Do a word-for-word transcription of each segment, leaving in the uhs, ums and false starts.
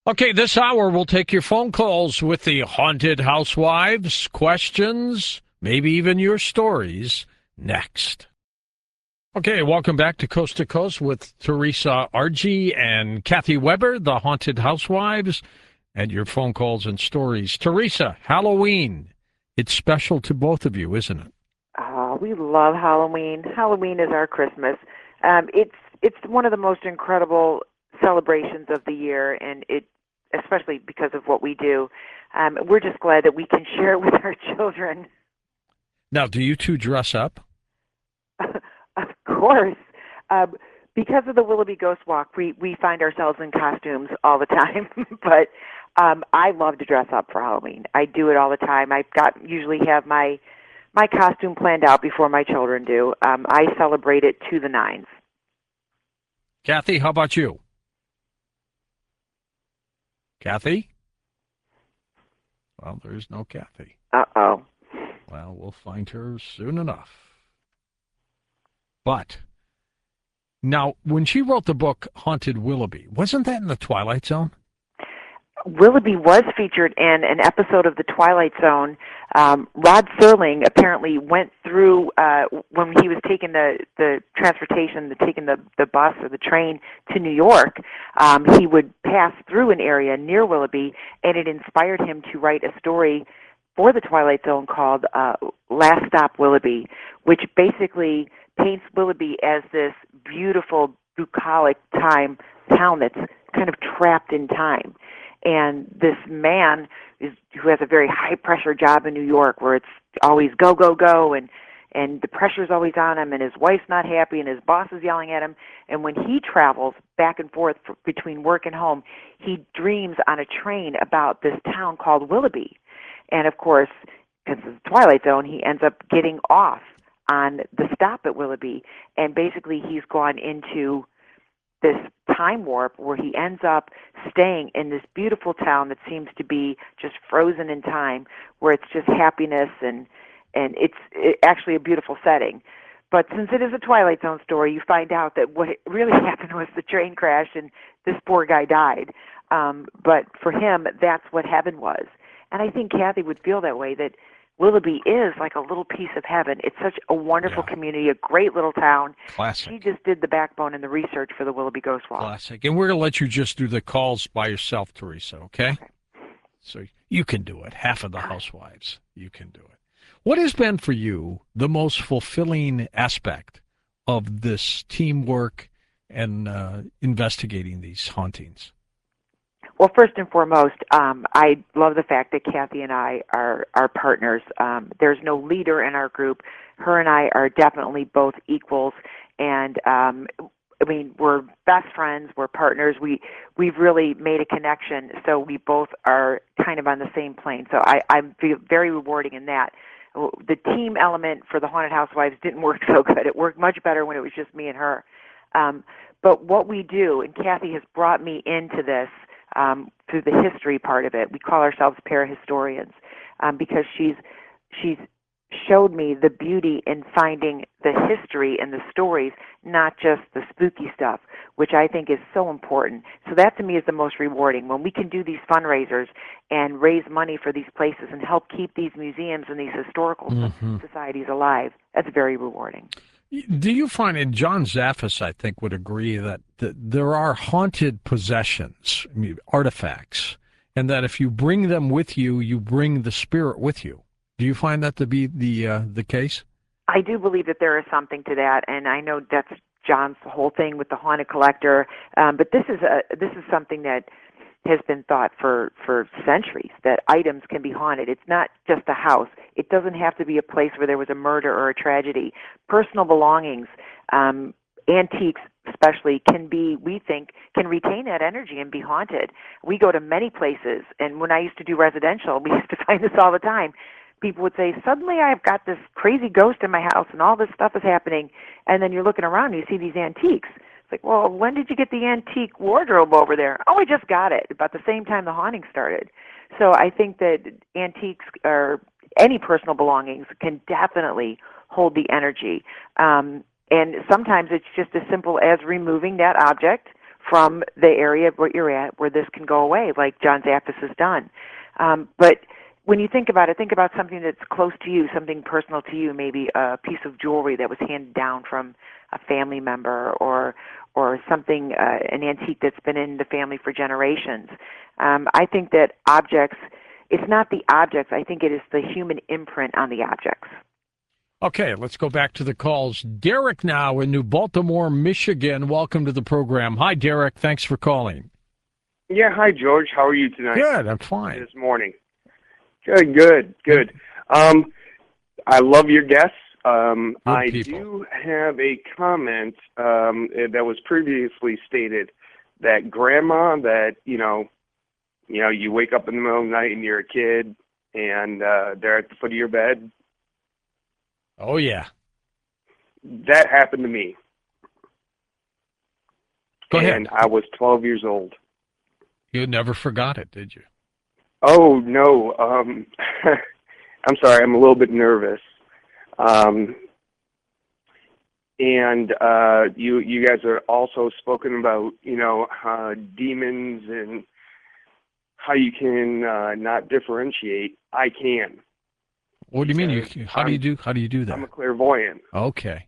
Okay, this hour we'll take your phone calls with the haunted housewives, questions, maybe even your stories next. Okay, welcome back to Coast to Coast with Teresa Argy and Kathy Weber, the haunted housewives, and your phone calls and stories. Teresa, Halloween. It's special to both of you, isn't it? Oh, we love Halloween. Halloween is our Christmas. Um, it's it's one of the most incredible celebrations of the year, and it especially because of what we do. Um, we're just glad that we can share it with our children. Now, do you two dress up? Of course, um, because of the Willoughby Ghost Walk, we we find ourselves in costumes all the time. but um, I love to dress up for Halloween. I do it all the time. I've got usually have my my costume planned out before my children do. Um, I celebrate it to the nines. Kathy, how about you? Kathy? Well, there's no Kathy. Uh oh. Well, we'll find her soon enough. But now, when she wrote the book Haunted Willoughby, wasn't that in the Twilight Zone? Willoughby was featured in an episode of The Twilight Zone. Um, Rod Serling apparently went through uh, when he was taking the, the transportation, the, taking the, the bus or the train to New York. Um, he would pass through an area near Willoughby, and it inspired him to write a story for The Twilight Zone called uh, Last Stop Willoughby, which basically paints Willoughby as this beautiful, bucolic time town that's kind of trapped in time. And this man is, who has a very high-pressure job in New York where it's always go, go, go, and, and the pressure's always on him, and his wife's not happy, and his boss is yelling at him. And when he travels back and forth for, between work and home, he dreams on a train about this town called Willoughby. And, of course, because it's the Twilight Zone, he ends up getting off on the stop at Willoughby, and basically he's gone into this time warp where he ends up staying in this beautiful town that seems to be just frozen in time, where it's just happiness and and it's it, actually a beautiful setting. But since it is a Twilight Zone story, you find out that what really happened was the train crash and this poor guy died. Um, but for him, that's what heaven was. And I think Kathy would feel that way, that Willoughby is like a little piece of heaven. It's such a wonderful Yeah. community, a great little town. She Classic. just did the backbone and the research for the Willoughby Ghost Walk. Classic. And we're going to let you just do the calls by yourself, Teresa, okay? Okay. So you can do it. Half of the housewives, you can do it. What has been for you the most fulfilling aspect of this teamwork and uh, investigating these hauntings? Well, first and foremost, um, I love the fact that Kathy and I are, are partners. Um, there's no leader in our group. Her and I are definitely both equals, and um, I mean, we're best friends. We're partners. We we've really made a connection, so we both are kind of on the same plane. So I, I'm feel very rewarding in that. The team element for the Haunted Housewives didn't work so good. It worked much better when it was just me and her. Um, but what we do, and Kathy has brought me into this um, through the history part of it. We call ourselves parahistorians um, because she's she's showed me the beauty in finding the history and the stories, not just the spooky stuff, which I think is so important. So that to me is the most rewarding. When we can do these fundraisers and raise money for these places and help keep these museums and these historical Mm-hmm. societies alive, that's very rewarding. Do you find, and John Zaffis, I think, would agree that, that there are haunted possessions, I mean, artifacts, and that if you bring them with you, you bring the spirit with you. Do you find that to be the uh, the case? I do believe that there is something to that, and I know that's John's whole thing with the haunted collector. Um, but this is a this is something that has been thought for for centuries, that items can be haunted. It's not just a house. It doesn't have to be a place where there was a murder or a tragedy. Personal belongings, um, antiques especially, can be, we think, can retain that energy and be haunted. We go to many places, and when I used to do residential, we used to find this all the time. People would say, suddenly I've got this crazy ghost in my house and all this stuff is happening. And then you're looking around and you see these antiques. It's like, well, when did you get the antique wardrobe over there? Oh, I just got it about the same time the haunting started. So I think that antiques or any personal belongings can definitely hold the energy. Um, and sometimes it's just as simple as removing that object, from the area where you're at where this can go away, like John Zaffis has done. Um, but when you think about it, think about something that's close to you, something personal to you, maybe a piece of jewelry that was handed down from a family member, or or something, uh, an antique that's been in the family for generations. Um, I think that objects, it's not the objects, I think it is the human imprint on the objects. Okay, let's go back to the calls. Derek now in New Baltimore, Michigan. Welcome to the program. Hi, Derek. Thanks for calling. Yeah, hi, George. How are you tonight? Good, I'm fine. This morning. Good, good, good. Um, I love your guests. Um, Good I people. do have a comment um, that was previously stated that grandma, that, you know, you know, you wake up in the middle of the night and you're a kid and uh, they're at the foot of your bed. Oh, yeah. That happened to me. Go ahead. And I was twelve years old. You never forgot it, did you? Oh, no. Um, I'm sorry. I'm a little bit nervous. Um, and uh, you you guys are also spoken about, you know, uh, demons and how you can uh, not differentiate. I can. What do you mean? You, how do you I'm- do? How do you do that? I'm a clairvoyant. Okay.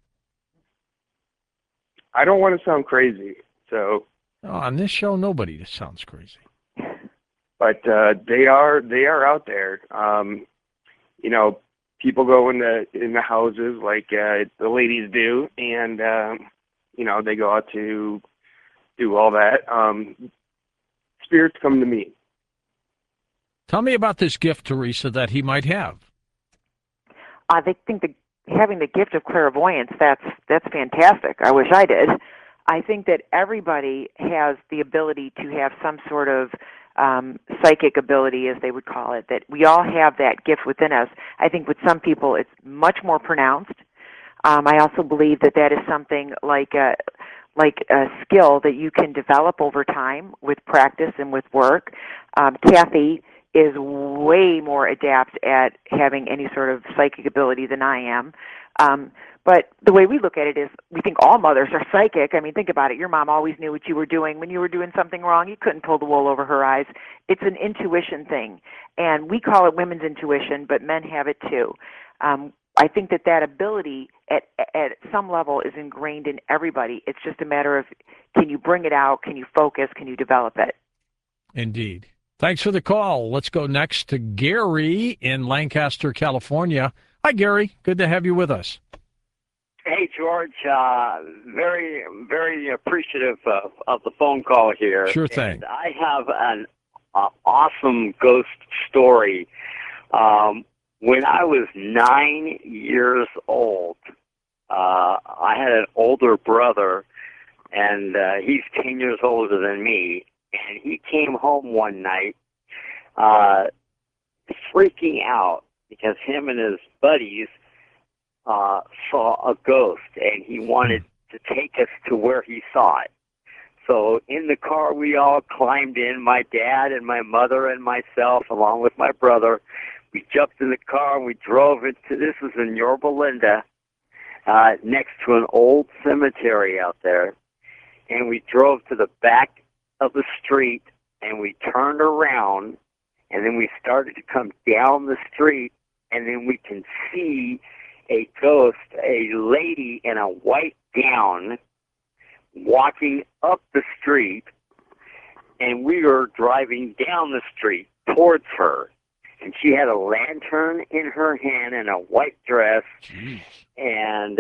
I don't want to sound crazy, so Oh, on this show, nobody sounds crazy. but uh, they are they are out there. Um, you know, people go in the in the houses like uh, the ladies do, and um, you know, they go out to do all that. Um, spirits come to me. Tell me about this gift, Teresa, that he might have. I think think the having the gift of clairvoyance, that's that's fantastic. I wish I did. I think that everybody has the ability to have some sort of um, psychic ability, as they would call it, that we all have that gift within us. I think with some people it's much more pronounced. Um, I also believe that that is something like a, like a skill that you can develop over time with practice and with work. Um, Kathy is way more adept at having any sort of psychic ability than I am. Um, but the way we look at it is we think all mothers are psychic. I mean, think about it. Your mom always knew what you were doing. When you were doing something wrong, you couldn't pull the wool over her eyes. It's an intuition thing. And we call it women's intuition, but men have it too. Um, I think that that ability at, at some level is ingrained in everybody. It's just a matter of, can you bring it out? Can you focus? Can you develop it? Indeed. Thanks for the call. Let's go next to Gary in Lancaster, California. Hi, Gary. Good to have you with us. Hey, George. Uh, very, very appreciative of, of the phone call here. Sure thing. And I have an uh, awesome ghost story. Um, when I was nine years old, uh, I had an older brother, and uh, he's ten years older than me. And he came home one night uh, freaking out because him and his buddies uh, saw a ghost, and he wanted to take us to where he saw it. So in the car, we all climbed in, my dad and my mother and myself, along with my brother. We jumped in the car, and we drove into, this was in Yorba Linda, uh, next to an old cemetery out there. And we drove to the back of the street, and we turned around, and then we started to come down the street, and then we can see a ghost, a lady in a white gown, walking up the street, and we were driving down the street towards her, and she had a lantern in her hand and a white dress. Jeez. And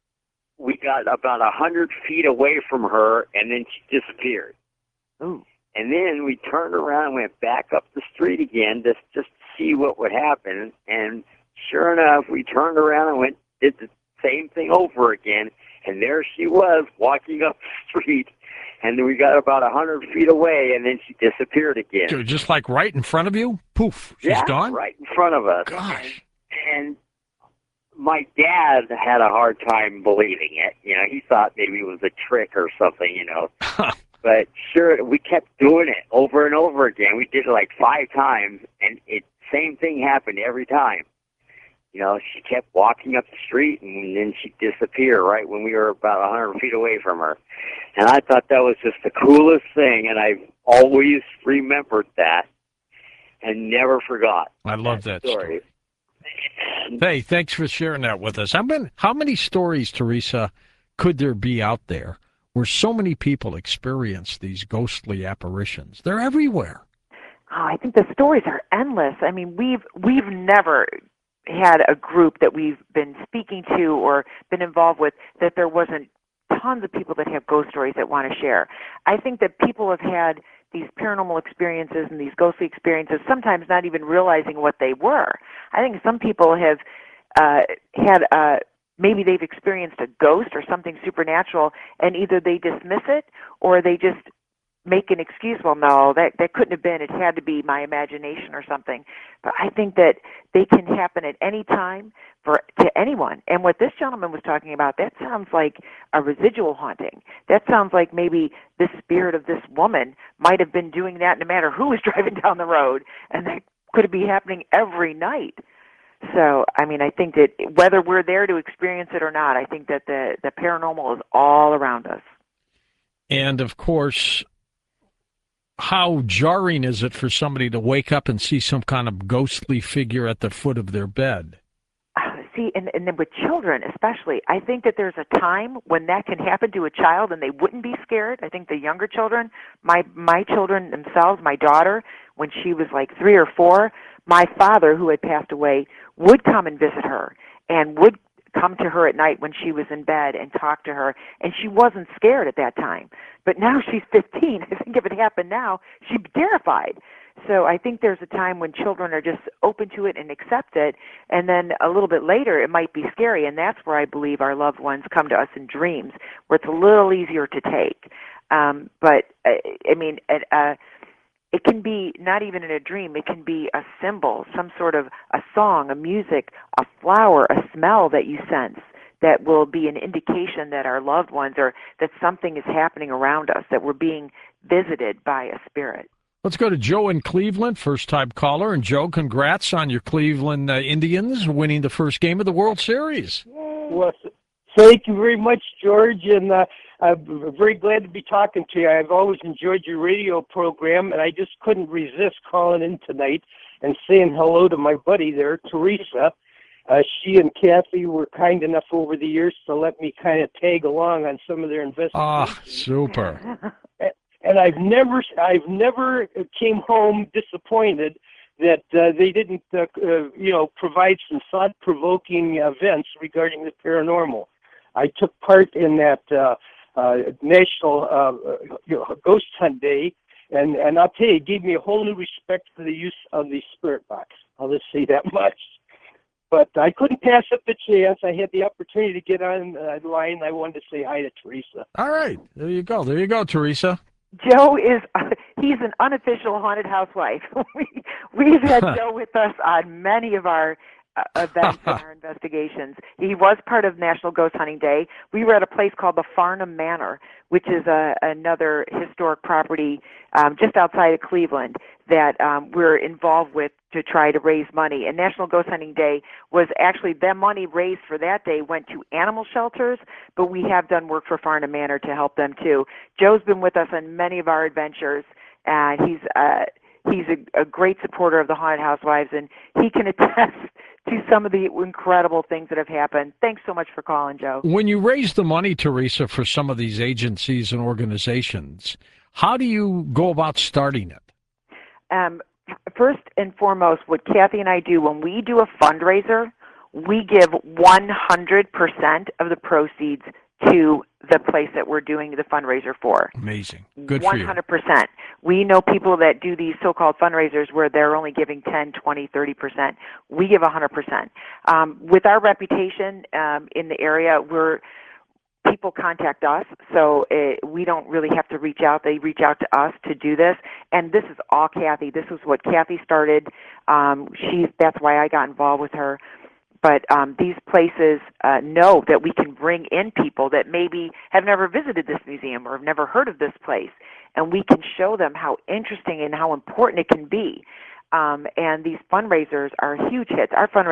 we got about a hundred feet away from her, and then she disappeared. Ooh. And then we turned around and went back up the street again just just to see what would happen. And sure enough, we turned around and went did the same thing over again. And there she was walking up the street. And then we got about a hundred feet away, and then she disappeared again. Just like right in front of you? Poof. She's yeah, gone? right in front of us. Gosh. And, and my dad had a hard time believing it. You know, he thought maybe it was a trick or something, you know. But sure, we kept doing it over and over again. We did it like five times, and it same thing happened every time. you know, she kept walking up the street, and then she'd disappear right when we were about a hundred feet away from her. And I thought that was just the coolest thing, and I've always remembered that and never forgot. I love that, that story. story. Hey, thanks for sharing that with us. How many, how many stories, Teresa, could there be out there where so many people experience these ghostly apparitions? They're everywhere. Oh, I think the stories are endless. I mean, we've we've never had a group that we've been speaking to or been involved with that there wasn't tons of people that have ghost stories that want to share. I think that people have had these paranormal experiences and these ghostly experiences, sometimes not even realizing what they were. I think some people have uh, had uh, maybe they've experienced a ghost or something supernatural, and either they dismiss it or they just make an excuse. Well, no, that that couldn't have been. It had to be my imagination or something. But I think that they can happen at any time for to anyone. And what this gentleman was talking about, that sounds like a residual haunting. That sounds like maybe the spirit of this woman might have been doing that no matter who was driving down the road, and that could be happening every night. So, I mean, I think that whether we're there to experience it or not, I think that the, the paranormal is all around us. And, of course, how jarring is it for somebody to wake up and see some kind of ghostly figure at the foot of their bed? Uh, see, and, and then with children especially, I think that there's a time when that can happen to a child and they wouldn't be scared. I think the younger children, my my children themselves, my daughter, when she was like three or four, my father, who had passed away, would come and visit her and would come to her at night when she was in bed and talk to her, and she wasn't scared at that time. But now she's fifteen. I think if it happened now, she'd be terrified. So I think there's a time when children are just open to it and accept it, and then a little bit later it might be scary, and that's where I believe our loved ones come to us in dreams, where it's a little easier to take. Um, but, uh, I mean, uh, it can be not even in a dream. It can be a symbol, some sort of a song, a music, a flower, a smell that you sense that will be an indication that our loved ones or that something is happening around us, that we're being visited by a spirit. Let's go to Joe in Cleveland, first-time caller. And, Joe, congrats on your Cleveland uh, Indians winning the first game of the World Series. Well, thank you very much, George, and uh, I'm very glad to be talking to you. I've always enjoyed your radio program, and I just couldn't resist calling in tonight and saying hello to my buddy there, Teresa. Uh, she and Kathy were kind enough over the years to let me kind of tag along on some of their investigations. Ah, super. And I've never, I've never came home disappointed that uh, they didn't, uh, uh, you know, provide some thought-provoking events regarding the paranormal. I took part in that uh, uh, National uh, you know, Ghost Hunt Day, and, and I'll tell you, it gave me a whole new respect for the use of the spirit box. I'll just say that much. But I couldn't pass up the chance. I had the opportunity to get on uh, the line. I wanted to say hi to Teresa. All right. There you go. There you go, Teresa. Joe is, uh, he's an unofficial haunted housewife. we, we've had Joe with us on many of our uh, events and our investigations. He was part of National Ghost Hunting Day. We were at a place called the Farnham Manor, which is a, another historic property um, just outside of Cleveland that um, we're involved with to try to raise money. And National Ghost Hunting Day was actually, the money raised for that day went to animal shelters, but we have done work for Farnham Manor to help them too. Joe's been with us on many of our adventures, and he's uh, he's a, a great supporter of the Haunted Housewives, and he can attest to some of the incredible things that have happened. Thanks so much for calling, Joe. When you raise the money, Teresa, for some of these agencies and organizations, how do you go about starting it? Um, first and foremost, what Kathy and I do, when we do a fundraiser, we give one hundred percent of the proceeds to the place that we're doing the fundraiser for. Amazing. Good for you. one hundred percent. We know people that do these so-called fundraisers where they're only giving ten, twenty, thirty percent. We give one hundred percent. Um, with our reputation um, in the area, we're people contact us, so it, we don't really have to reach out. They reach out to us to do this, and this is all Kathy. This is what Kathy started. Um, she's that's why I got involved with her. But um, these places uh, know that we can bring in people that maybe have never visited this museum or have never heard of this place, and we can show them how interesting and how important it can be. Um, and these fundraisers are huge hits. Our fundraisers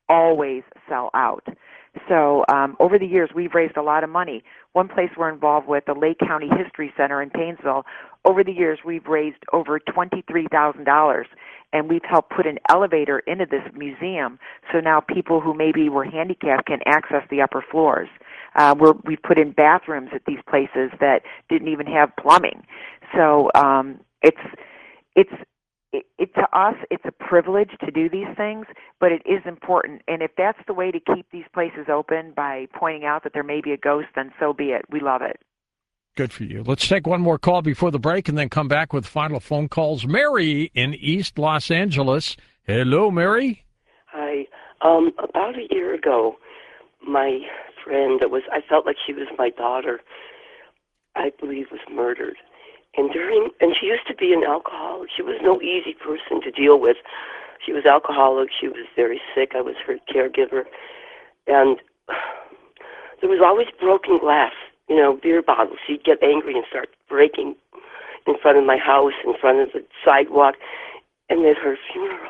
always sell out. So um, over the years, we've raised a lot of money. One place we're involved with, the Lake County History Center in Paynesville, over the years, we've raised over twenty-three thousand dollars, and we've helped put an elevator into this museum, so now people who maybe were handicapped can access the upper floors. Uh, we're, we've put in bathrooms at these places that didn't even have plumbing. So um, it's it's it, it to us, it's a privilege to do these things, but it is important. And if that's the way to keep these places open by pointing out that there may be a ghost, then so be it. We love it. Good for you. Let's take one more call before the break and then come back with final phone calls. Mary in East Los Angeles. Hello, Mary. Hi. Um, about a year ago, my friend that was, I felt like she was my daughter, I believe was murdered. And during, and she used to be an alcoholic. She was no easy person to deal with. She was alcoholic. She was very sick. I was her caregiver. And there was always broken glass, you know, beer bottles. She'd get angry and start breaking in front of my house, in front of the sidewalk. And at her funeral,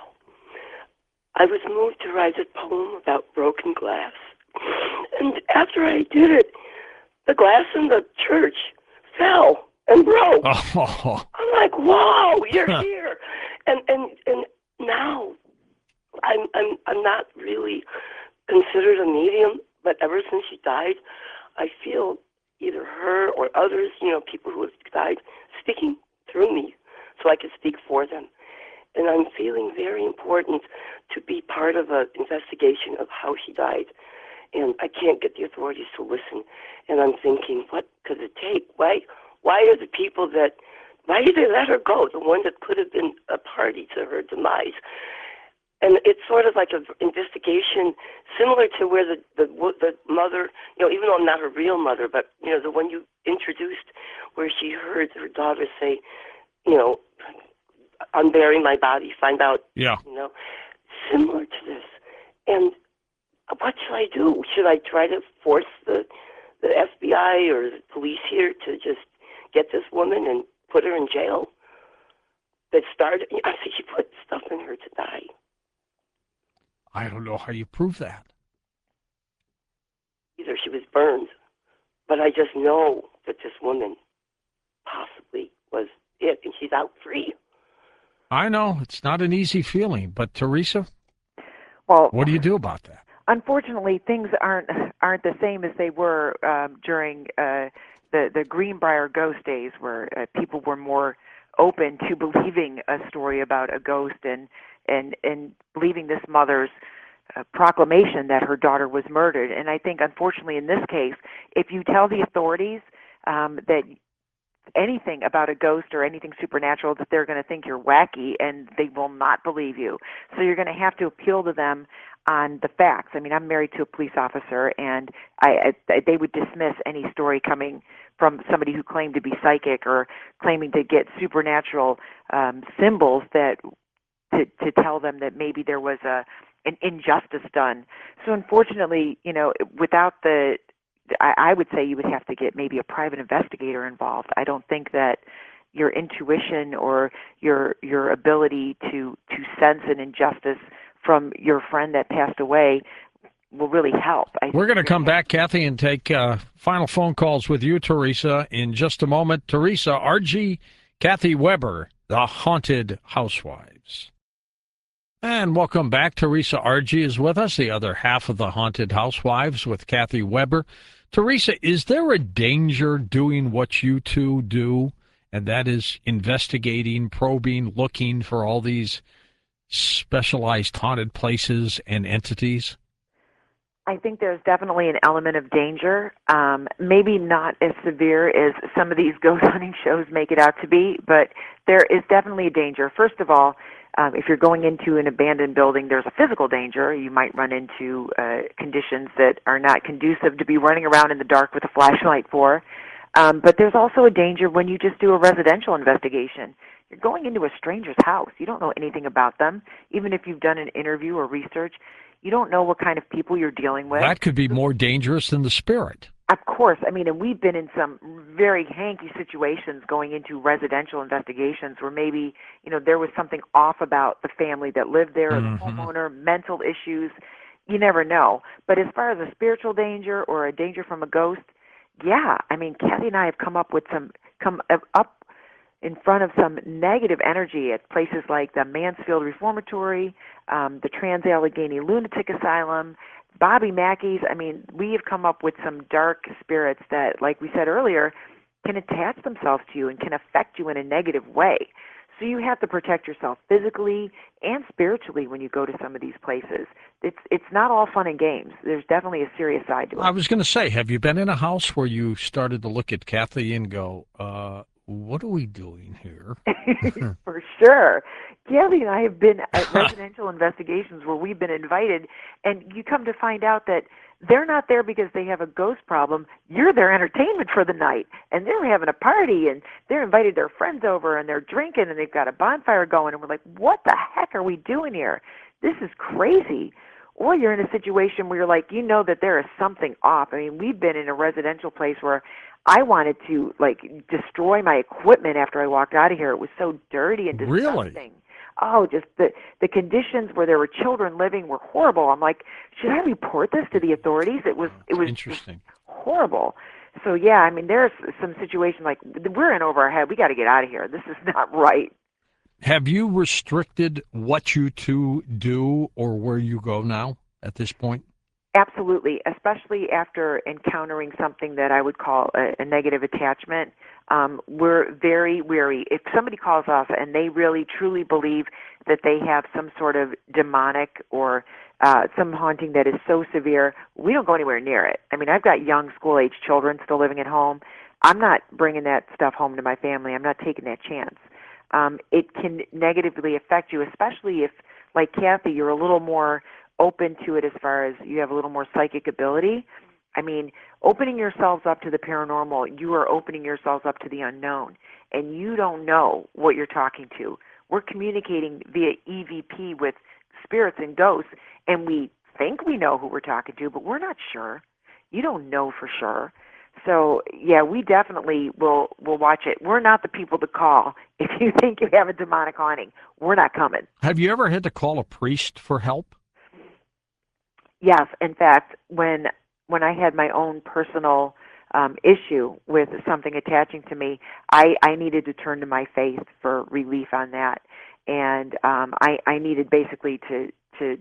I was moved to write a poem about broken glass. And after I did it, the glass in the church fell and broke. Oh. I'm like, wow, you're here. And and and now I'm I'm I'm not really considered a medium, but ever since she died, I feel either her or others, you know, people who have died, speaking through me so I can speak for them. And I'm feeling very important to be part of an investigation of how she died. And I can't get the authorities to listen. And I'm thinking, what could it take? Why why are the people that, why did they let her go? The one that could have been a party to her demise. And it's sort of like an investigation similar to where the, the the mother, you know, even though I'm not her real mother, but, you know, the one you introduced where she heard her daughter say, you know, unbury my body, find out, yeah. you know, similar to this. And what should I do? Should I try to force the, the F B I or the police here to just get this woman and put her in jail? That started, I think she put stuff in her to die. I don't know how you prove that. Either she was burned, but I just know that this woman possibly was it, and she's out free. I know. It's not an easy feeling, but Teresa, well, what do you do about that? Unfortunately, things aren't aren't the same as they were um, during uh, the the Greenbrier ghost days, where uh, people were more open to believing a story about a ghost and and and believing this mother's uh, proclamation that her daughter was murdered. And I think, unfortunately, in this case, if you tell the authorities um, that anything about a ghost or anything supernatural, that they're going to think you're wacky and they will not believe you. So you're going to have to appeal to them on the facts. I mean, I'm married to a police officer, and I, I they would dismiss any story coming from somebody who claimed to be psychic or claiming to get supernatural um, symbols that to to tell them that maybe there was a an injustice done. So unfortunately, you know, without the I, I would say you would have to get maybe a private investigator involved. I don't think that your intuition or your your ability to to sense an injustice from your friend that passed away will really help. I We're going to come back, Kathy, and take uh, final phone calls with you, Teresa, in just a moment. Teresa, R G, Kathy Weber, the Haunted Housewives. And welcome back. Teresa R G is with us, the other half of the Haunted Housewives with Kathy Weber. Teresa, is there a danger doing what you two do, and that is investigating, probing, looking for all these specialized haunted places and entities? I think there's definitely an element of danger, um, maybe not as severe as some of these ghost hunting shows make it out to be, but there is definitely a danger. First of all, um, if you're going into an abandoned building, there's a physical danger. You might run into uh, conditions that are not conducive to be running around in the dark with a flashlight for. Um, but there's also a danger when you just do a residential investigation. You're going into a stranger's house. You don't know anything about them. Even if you've done an interview or research, you don't know what kind of people you're dealing with. That could be more dangerous than the spirit. Of course. I mean, and we've been in some very hanky situations going into residential investigations where maybe, you know, there was something off about the family that lived there, or mm-hmm. the homeowner, mental issues. you never know. But as far as a spiritual danger or a danger from a ghost, yeah, I mean, Kathy and I have come up with some, come up in front of some negative energy at places like the Mansfield Reformatory, um, the Trans-Allegheny Lunatic Asylum, Bobby Mackey's. I mean, we have come up with some dark spirits that, like we said earlier, can attach themselves to you and can affect you in a negative way. So you have to protect yourself physically and spiritually when you go to some of these places. It's it's not all fun and games. There's definitely a serious side to it. I was going to say, have you been in a house where you started to look at Kathy and go, uh, what are we doing here? For sure. Kathy and I have been at residential investigations where we've been invited, and you come to find out that they're not there because they have a ghost problem. You're their entertainment for the night, and they're having a party, and they're invited their friends over, and they're drinking, and they've got a bonfire going, and we're like, what the heck are we doing here? This is crazy. Or you're in a situation where you're like, you know that there is something off. I mean, we've been in a residential place where I wanted to, like, destroy my equipment after I walked out of here. It was so dirty and disgusting. Really? Oh, just the the conditions where there were children living were horrible. I'm like, should I report this to the authorities? It was it was Interesting. horrible. So yeah, I mean, there's some situations like we're in over our head. We got to get out of here. This is not right. Have you restricted what you two do or where you go now at this point? Absolutely, especially after encountering something that I would call a, a negative attachment. Um, we're very wary. If somebody calls us and they really truly believe that they have some sort of demonic or uh, some haunting that is so severe, we don't go anywhere near it. I mean, I've got young school-age children still living at home. I'm not bringing that stuff home to my family. I'm not taking that chance. Um, it can negatively affect you, especially if, like Kathy, you're a little more open to it as far as you have a little more psychic ability. I mean, opening yourselves up to the paranormal, you are opening yourselves up to the unknown, and you don't know what you're talking to. We're communicating via E V P with spirits and ghosts, and we think we know who we're talking to, but we're not sure. You don't know for sure. So, yeah, we definitely will will watch it. We're not the people to call if you think you have a demonic haunting. We're not coming. Have you ever had to call a priest for help? Yes, in fact, when when I had my own personal um, issue with something attaching to me, I, I needed to turn to my faith for relief on that, and um, I, I needed basically to to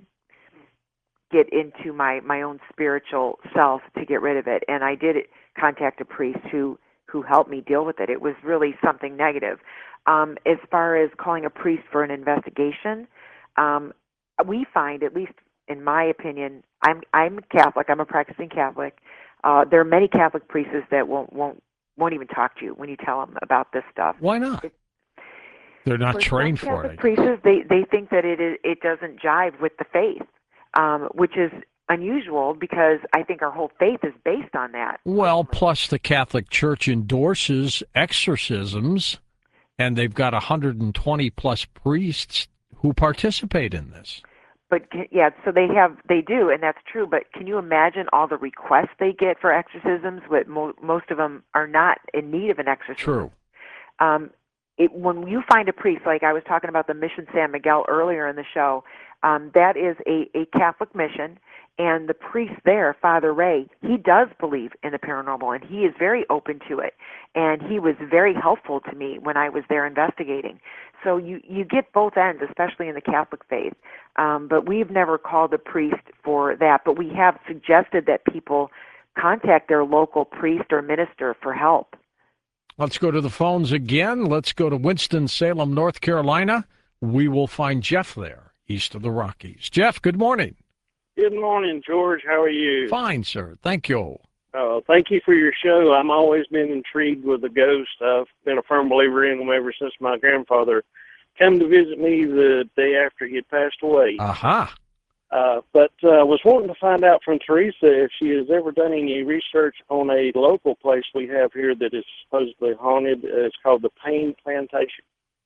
get into my, my own spiritual self to get rid of it, and I did contact a priest who who helped me deal with it. It was really something negative. Um, as far as calling a priest for an investigation, um, we find, at least in my opinion, I'm I'm Catholic. I'm a practicing Catholic. Uh, there are many Catholic priests that won't won't won't even talk to you when you tell them about this stuff. Why not? It, They're not for trained some for Catholic it. priests, they they think that it is, it doesn't jive with the faith, um, which is unusual because I think our whole faith is based on that. Well, plus the Catholic Church endorses exorcisms, and they've got one hundred twenty plus priests who participate in this. But yeah, so they have, they do, and that's true. But can you imagine all the requests they get for exorcisms? But mo- most of them are not in need of an exorcism. True. Um, it, when you find a priest, like I was talking about the Mission San Miguel earlier in the show, um, that is a, a Catholic mission, and the priest there, Father Ray, he does believe in the paranormal, and he is very open to it. And he was very helpful to me when I was there investigating. So you, you get both ends, especially in the Catholic faith. Um, but we've never called a priest for that. But we have suggested that people contact their local priest or minister for help. Let's go to the phones again. Let's go to Winston-Salem, North Carolina. We will find Jeff there, east of the Rockies. Jeff, good morning. Good morning, George. How are you? Fine, sir. Thank you. Uh, thank you for your show. I'm always been intrigued with the ghost. I've been a firm believer in them ever since my grandfather came to visit me the day after he had passed away. Aha. Uh, but I uh, was wanting to find out from Teresa if she has ever done any research on a local place we have here that is supposedly haunted. Uh, it's called the Payne Plantation.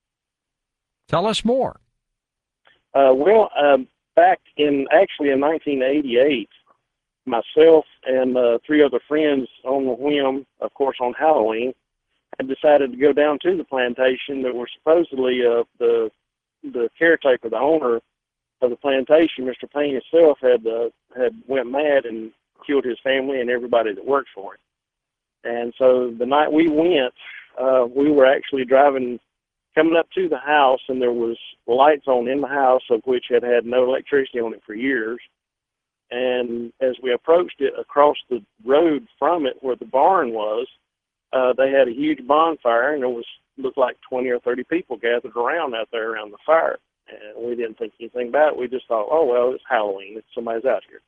Tell us more. Uh, well, um, back in, actually in nineteen eighty-eight, myself and uh, three other friends on the whim, of course on Halloween, had decided to go down to the plantation that were supposedly uh, the the caretaker, the owner, of the plantation, Mister Payne himself had uh, had went mad and killed his family and everybody that worked for him. And so the night we went, uh, we were actually driving, coming up to the house, and there was lights on in the house, of which had had no electricity on it for years. And as we approached it, across the road from it, where the barn was, uh, they had a huge bonfire, and there was looked like twenty or thirty people gathered around out there around the fire. And we didn't think anything about it. We just thought, oh, well, it's Halloween. It's somebody's out here.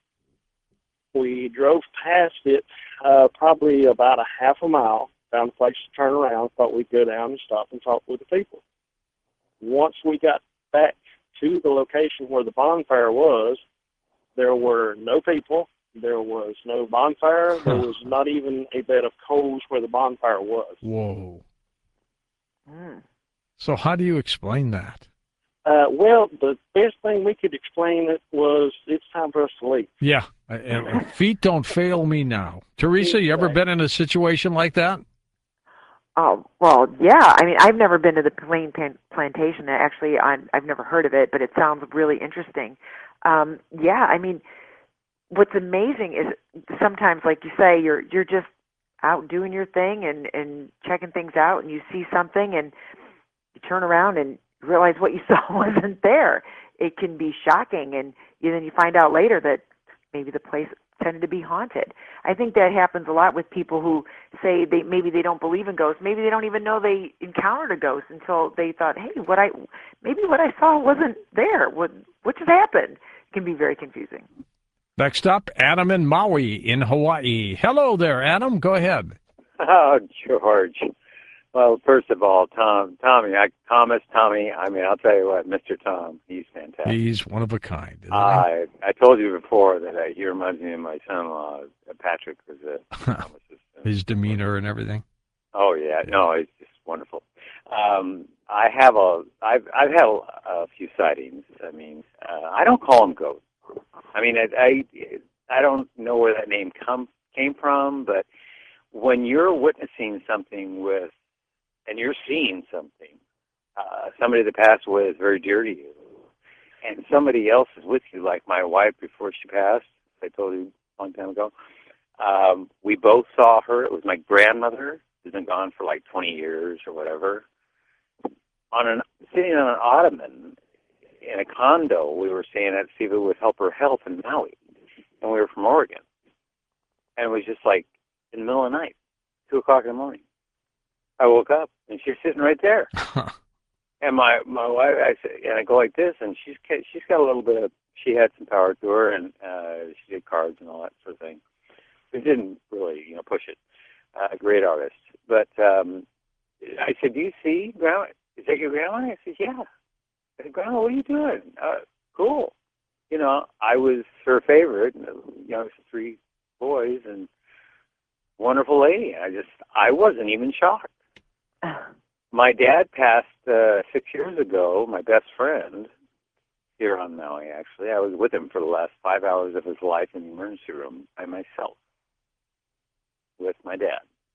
We drove past it uh, probably about a half a mile, found a place to turn around, thought we'd go down and stop and talk with the people. Once we got back to the location where the bonfire was, there were no people. There was no bonfire. There was not even a bed of coals where the bonfire was. Whoa. Mm. So how do you explain that? Uh, well, the best thing we could explain it was it's time for us to leave. Yeah. I, I, feet don't fail me now. Teresa, you ever been in a situation like that? Oh, well, yeah. I mean, I've never been to the Plain Pan- Plantation. Actually, I'm, I've never heard of it, but it sounds really interesting. Um, yeah, I mean, what's amazing is sometimes, like you say, you're you're just out doing your thing and, and checking things out, and you see something, and you turn around and realize what you saw wasn't there. It can be shocking, and you, then you find out later that maybe the place tended to be haunted. I think that happens a lot with people who say they maybe they don't believe in ghosts. Maybe they don't even know they encountered a ghost until they thought, hey, what I maybe what I saw wasn't there. What what just happened? It can be very confusing. Next up, Adam in Maui in Hawaii. Hello there, Adam. Go ahead. Oh, George. Well, first of all, Tom, Tommy, I, Thomas, Tommy, I mean, I'll tell you what, Mister Tom, he's fantastic. He's one of a kind. Isn't I I told you before that uh, he reminds me of my son-in-law, uh, Patrick. Was a, His demeanor and everything. Oh yeah, no, it's just wonderful. Um, I have a, I've I've had a, a few sightings. I mean, uh, I don't call them ghosts. I mean, I, I I don't know where that name come came from, but when you're witnessing something with, and you're seeing something, uh, somebody that passed away is very dear to you, and somebody else is with you, like my wife before she passed, I told you a long time ago. Um, we both saw her. It was my grandmother, who's been gone for like twenty years or whatever, on an sitting on an ottoman in a condo. We were staying at to see if it would help her health in Maui, and we were from Oregon, and it was just like in the middle of the night, two o'clock in the morning. I woke up and she's sitting right there, and my my wife, I said, and I go like this, and she's she's got a little bit of, she had some power to her, and uh, she did cards and all that sort of thing. We didn't really, you know, push it. Uh, a great artist, but um, I said, "Do you see Grandma? Is that your grandma?" I said, "Yeah." I said, "Grandma, what are you doing?" Uh, cool. You know, I was her favorite, and the youngest of three boys, and wonderful lady. I just, I wasn't even shocked. My dad passed uh, six years ago, my best friend, here on Maui, actually. I was with him for the last five hours of his life in the emergency room by myself with my dad.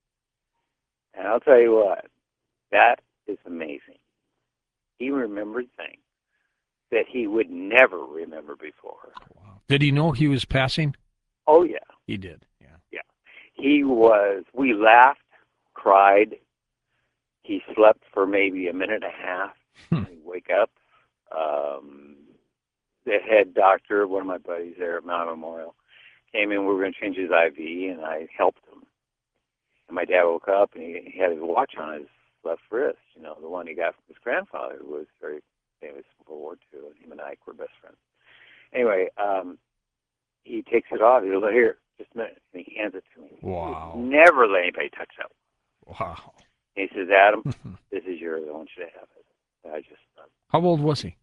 And I'll tell you what, that is amazing. He remembered things that he would never remember before. Wow. Did he know he was passing? Oh, yeah. He did, yeah. Yeah. He was, we laughed, cried. He slept for maybe a minute and a half. Hmm. He'd wake up. Um, the head doctor, one of my buddies there at Mount Memorial, came in. We were going to change his I V, and I helped him. And my dad woke up, and he, he had his watch on his left wrist, you know, the one he got from his grandfather, who was very famous in World War Two, and him and Ike were best friends. Anyway, um, he takes it off. He goes, "Here, just a minute," and he hands it to me. Wow. Never let anybody touch that one. Wow. He says, "Adam, this is yours. I want you to have it." And I just uh, How old was he?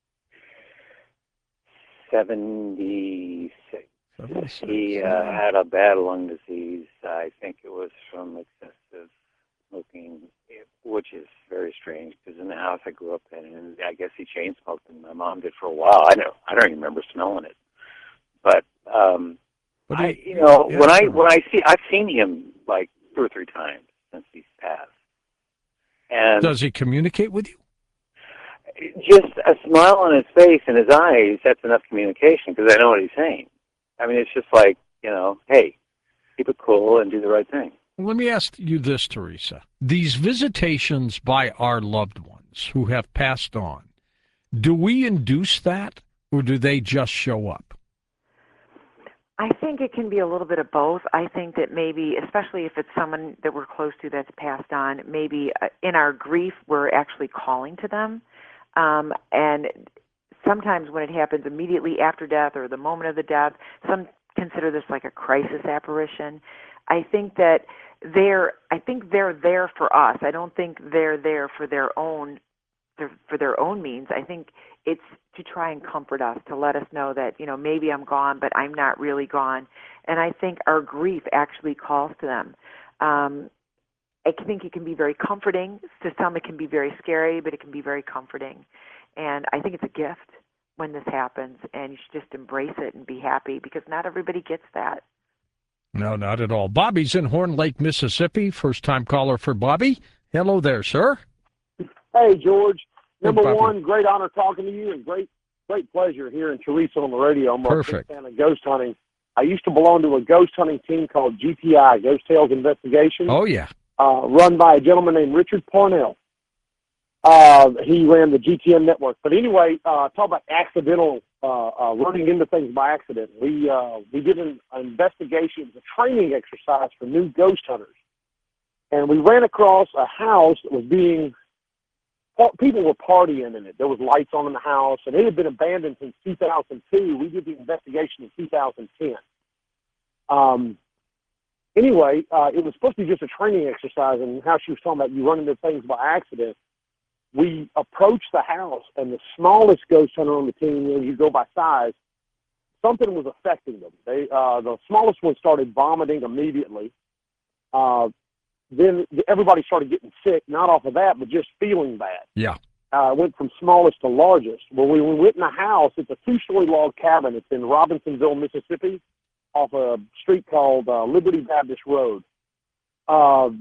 seventy-six. seventy-six. He uh, had a bad lung disease. I think it was from excessive smoking, which is very strange because in the house I grew up in, and I guess he chain smoked, and my mom did for a while. I don't, I don't even remember smelling it. But um, But I, he- you know, yeah, when I sure. when I see, I've seen him like two or three times since he's passed. And Does he communicate with you? just a smile on his face and his eyes, that's enough communication because I know what he's saying. I mean, it's just like, you know, hey, keep it cool and do the right thing. Let me ask you this, Teresa. These visitations by our loved ones who have passed on, do we induce that, or do they just show up? I think it can be a little bit of both. I think that maybe, especially if it's someone that we're close to that's passed on, maybe uh, in our grief we're actually calling to them. Um, and sometimes when it happens immediately after death or the moment of the death, some consider this like a crisis apparition. I think that they're, I think they're there for us. I don't think they're there for their own for their own means. I think it's to try and comfort us, to let us know that, you know, maybe I'm gone, but I'm not really gone. And I think our grief actually calls to them. Um, I think it can be very comforting. To some, it can be very scary, but it can be very comforting. And I think it's a gift when this happens, and you should just embrace it and be happy because not everybody gets that. No, not at all. Bobby's in Horn Lake, Mississippi. First-time caller for Bobby. Hello there, sir. Hey, George. Number Hey, one, great honor talking to you, and great, great pleasure hearing Teresa on the radio. I'm a Perfect. big fan of ghost hunting. I used to belong to a ghost hunting team called G T I, Ghost Tales Investigation, Oh, yeah. uh, run by a gentleman named Richard Parnell. Uh, he ran the G T M network. But anyway, uh, talk about accidental uh, uh, running into things by accident. We uh, we did an investigation, it was a training exercise for new ghost hunters, and we ran across a house that was being people were partying in it. There was lights on in the house, and it had been abandoned since two thousand two. We did the investigation in two thousand ten. Um, anyway, uh, it was supposed to be just a training exercise, and how she was talking about you running into things by accident. We approached the house, and the smallest ghost hunter on the team, you know, you go by size, something was affecting them. They, uh, the smallest one started vomiting immediately. Uh, Then everybody started getting sick, not off of that, but just feeling bad. Yeah. Uh, went from smallest to largest. Well, we, we went in the house. It's a two-story log cabin. It's in Robinsonville, Mississippi, off a street called uh, Liberty Baptist Road. Uh,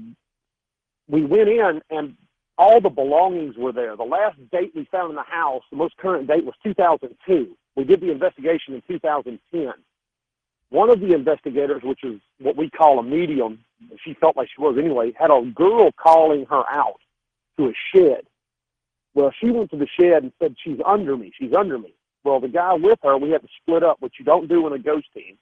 we went in, and all the belongings were there. The last date we found in the house, the most current date, was two thousand two. We did the investigation in two thousand ten. One of the investigators, which is what we call a medium, she felt like she was anyway, had a girl calling her out to a shed. Well, she went to the shed and said, she's under me, she's under me. Well, the guy with her, we had to split up, which you don't do in a ghost team.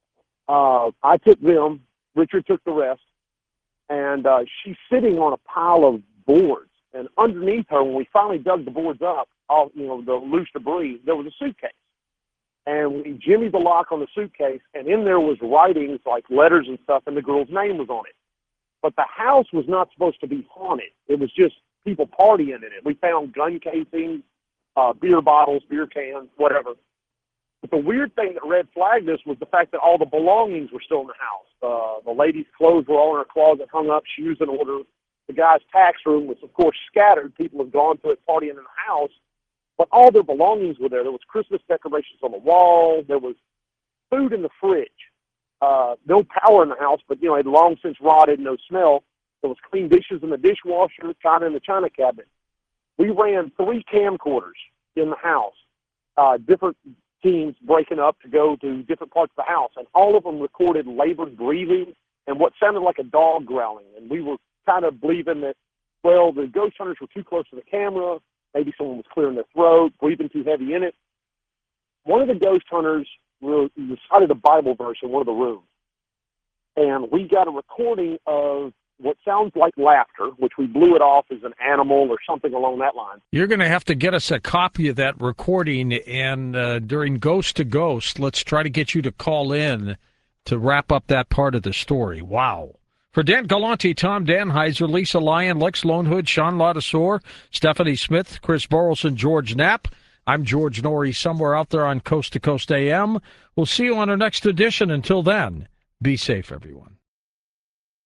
Uh, I took them, Richard took the rest, and uh, she's sitting on a pile of boards. And underneath her, when we finally dug the boards up, all, you know, the loose debris, there was a suitcase. And we jimmied the lock on the suitcase, and in there was writings like letters and stuff, and the girl's name was on it. But the house was not supposed to be haunted. It was just people partying in it. We found gun casings, uh, beer bottles, beer cans, whatever. But the weird thing that red flagged us was the fact that all the belongings were still in the house. Uh, the lady's clothes were all in her closet, hung up, shoes in order. The guy's tax room was, of course, scattered. People had gone to it partying in the house. But all their belongings were there. There was Christmas decorations on the wall. There was food in the fridge. Uh, no power in the house, but, you know, it had long since rotted, no smell. There was clean dishes in the dishwasher, china in the china cabinet. We ran three camcorders in the house, uh, different teams breaking up to go to different parts of the house, and all of them recorded labored breathing and what sounded like a dog growling. And we were kind of believing that, well, the ghost hunters were too close to the camera. Maybe someone was clearing their throat, breathing too heavy in it. One of the ghost hunters recited a Bible verse in one of the rooms. And we got a recording of what sounds like laughter, which we blew it off as an animal or something along that line. You're going to have to get us a copy of that recording, and uh, during Ghost to Ghost, let's try to get you to call in to wrap up that part of the story. Wow. For Dan Galante, Tom Danheiser, Lisa Lyon, Lex Lonehood, Sean Ladasor, Stephanie Smith, Chris Burleson, George Knapp, I'm George Norrie, somewhere out there on Coast to Coast A M. We'll see you on our next edition. Until then, be safe, everyone.